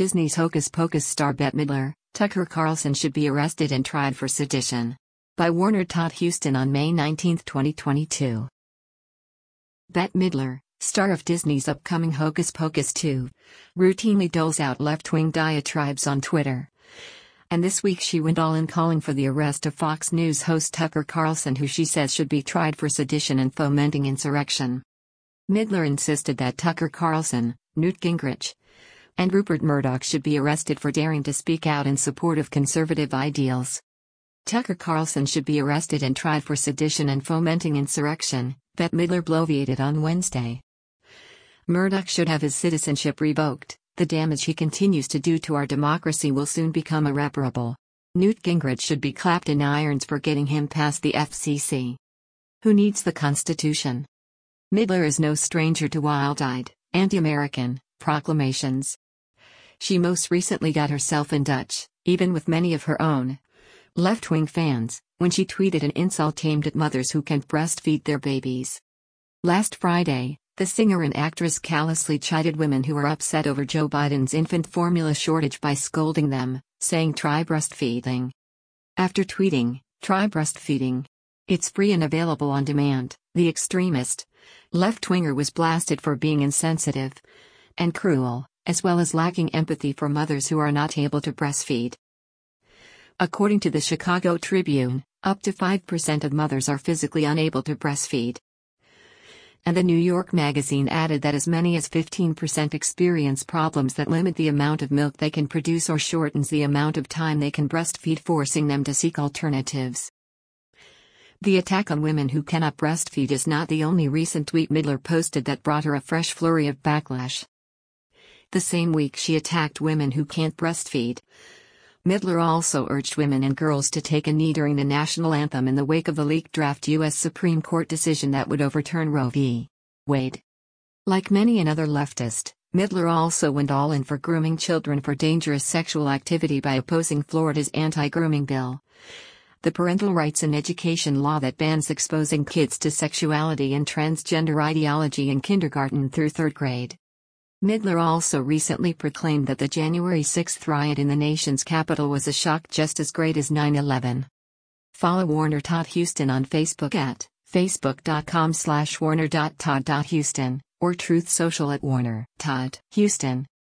Disney's Hocus Pocus star Bette Midler, Tucker Carlson should be arrested and tried for sedition. By Warner Todd Huston on May 19, 2022. Bette Midler, star of Disney's upcoming Hocus Pocus 2, routinely doles out left-wing diatribes on Twitter. And this week she went all in calling for the arrest of Fox News host Tucker Carlson, who she says should be tried for sedition and fomenting insurrection. Midler insisted that Tucker Carlson, Newt Gingrich, and Rupert Murdoch should be arrested for daring to speak out in support of conservative ideals. Tucker Carlson should be arrested and tried for sedition and fomenting insurrection, Bette Midler bloviated on Wednesday. Murdoch should have his citizenship revoked. The damage he continues to do to our democracy will soon become irreparable. Newt Gingrich should be clapped in irons for getting him past the FCC. Who needs the Constitution? Midler is no stranger to wild-eyed, anti-American proclamations. She most recently got herself in Dutch, even with many of her own left-wing fans, when she tweeted an insult aimed at mothers who can't breastfeed their babies. Last Friday, the singer and actress callously chided women who are upset over Joe Biden's infant formula shortage by scolding them, saying try breastfeeding. After tweeting, try breastfeeding. It's free and available on demand, the extremist left-winger was blasted for being insensitive and cruel, as well as lacking empathy for mothers who are not able to breastfeed. According to the Chicago Tribune, up to 5% of mothers are physically unable to breastfeed. And the New York Magazine added that as many as 15% experience problems that limit the amount of milk they can produce or shortens the amount of time they can breastfeed, forcing them to seek alternatives. The attack on women who cannot breastfeed is not the only recent tweet Midler posted that brought her a fresh flurry of backlash. The same week she attacked women who can't breastfeed. Midler also urged women and girls to take a knee during the national anthem in the wake of the leaked draft U.S. Supreme Court decision that would overturn Roe v. Wade. Like many another leftist, Midler also went all in for grooming children for dangerous sexual activity by opposing Florida's anti-grooming bill, the parental rights and education law that bans exposing kids to sexuality and transgender ideology in kindergarten through third grade. Midler also recently proclaimed that the January 6 riot in the nation's capital was a shock just as great as 9/11. Follow Warner Todd Huston on Facebook at facebook.com/warner.todd.huston or Truth Social at Warner Todd Huston.